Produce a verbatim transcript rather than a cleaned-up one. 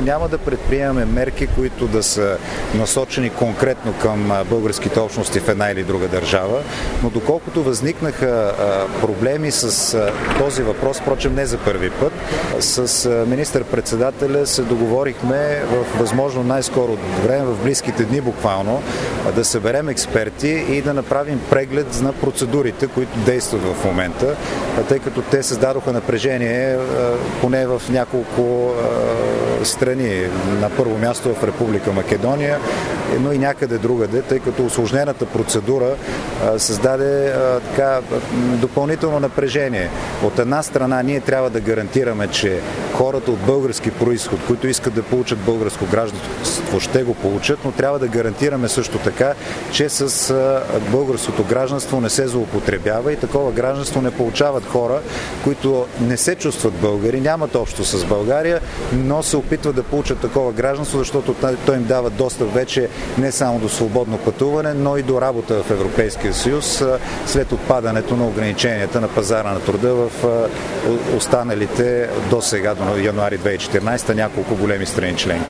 ние няма да предприемаме мерки, които да са насочени конкретно към българските общности в една или друга държава, но доколкото възникнаха проблеми с този въпрос, впрочем не за първи път, с министър-председателя се договорихме в възможно най-скоро време, в близките дни буквално, да съберем експерти и да направим преглед на процедурите, които действат в момента, тъй като те създадоха напрежение поне в няколко страни. На първо място в Република Македония, но и някъде другаде, тъй като усложнената процедура създаде така допълнително напрежение. От една страна ние трябва да гарантираме, че хората от български происход, които искат да получат българско гражданство, ще го получат, но трябва да гарантираме също така, че с българското гражданство не се злоупотребява и такова гражданство не получават хора, които не се чувстват българи, нямат общо с България, но се опитват да получат такова гражданство, защото той им дава достъп вече не само до свободно пътуване, но и до работа в Европейския съюз след отпадането на ограниченията на пазара на труда в останалите до сега, до януари две хиляди и четиринадесета, няколко големи страни членки.